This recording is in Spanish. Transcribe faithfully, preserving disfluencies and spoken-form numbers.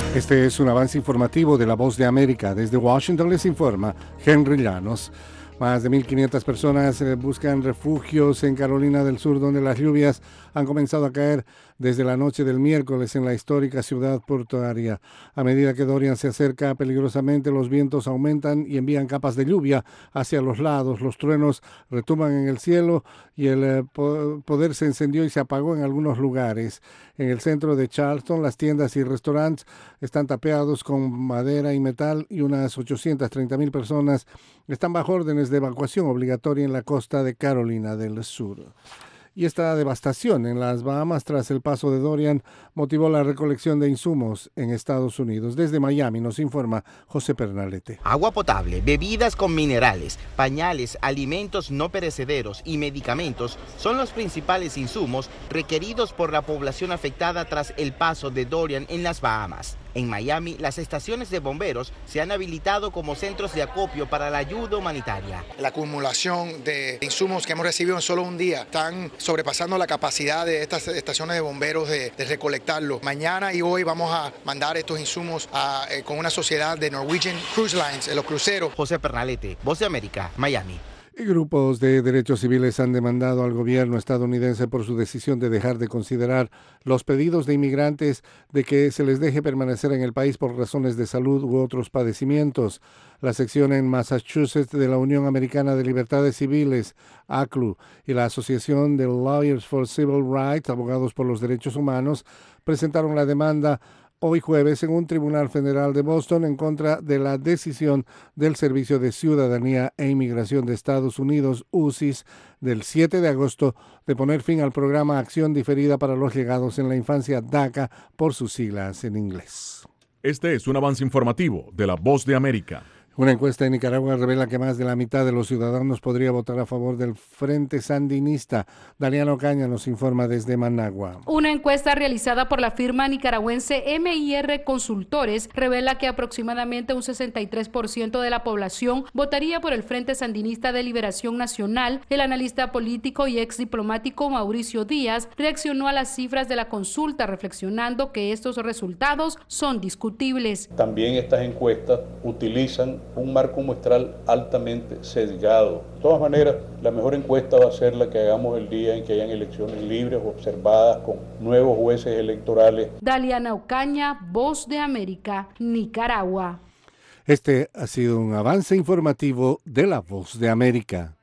Este es un avance informativo de La Voz de América. Desde Washington les informa Henry Llanos. Más de mil quinientas personas eh, buscan refugios en Carolina del Sur, donde las lluvias han comenzado a caer desde la noche del miércoles en la histórica ciudad portuaria. A medida que Dorian se acerca peligrosamente, los vientos aumentan y envían capas de lluvia hacia los lados. Los truenos retumban en el cielo y el eh, po- poder se encendió y se apagó en algunos lugares. En el centro de Charleston, las tiendas y restaurantes están tapiados con madera y metal y unas ochocientas treinta mil personas están bajo órdenes de evacuación obligatoria en la costa de Carolina del Sur. Y esta devastación en las Bahamas tras el paso de Dorian motivó la recolección de insumos en Estados Unidos. Desde Miami nos informa José Pernalete. Agua potable, bebidas con minerales, pañales, alimentos no perecederos y medicamentos son los principales insumos requeridos por la población afectada tras el paso de Dorian en las Bahamas. En Miami, las estaciones de bomberos se han habilitado como centros de acopio para la ayuda humanitaria. La acumulación de insumos que hemos recibido en solo un día están sobrepasando la capacidad de estas estaciones de bomberos de, de recolectarlo. Mañana y hoy vamos a mandar estos insumos a, eh, con una sociedad de Norwegian Cruise Lines, en los cruceros. José Pernalete, Voz de América, Miami. Y grupos de derechos civiles han demandado al gobierno estadounidense por su decisión de dejar de considerar los pedidos de inmigrantes de que se les deje permanecer en el país por razones de salud u otros padecimientos. La sección en Massachusetts de la Unión Americana de Libertades Civiles, A C L U, y la Asociación de Lawyers for Civil Rights, Abogados por los Derechos Humanos, presentaron la demanda hoy jueves en un tribunal federal de Boston en contra de la decisión del Servicio de Ciudadanía e Inmigración de Estados Unidos, U S I S, del siete de agosto de poner fin al programa Acción Diferida para los Llegados en la Infancia, DACA, por sus siglas en inglés. Este es un avance informativo de La Voz de América. Una encuesta en Nicaragua revela que más de la mitad de los ciudadanos podría votar a favor del Frente Sandinista. Daliana Ocaña nos informa desde Managua. Una encuesta realizada por la firma nicaragüense M I R Consultores revela que aproximadamente un sesenta y tres por ciento de la población votaría por el Frente Sandinista de Liberación Nacional. El analista político y ex diplomático Mauricio Díaz reaccionó a las cifras de la consulta, reflexionando que estos resultados son discutibles. También estas encuestas utilizan un marco muestral altamente sesgado. De todas maneras, la mejor encuesta va a ser la que hagamos el día en que hayan elecciones libres, observadas, con nuevos jueces electorales. Daliana Ocaña, Voz de América, Nicaragua. Este ha sido un avance informativo de La Voz de América.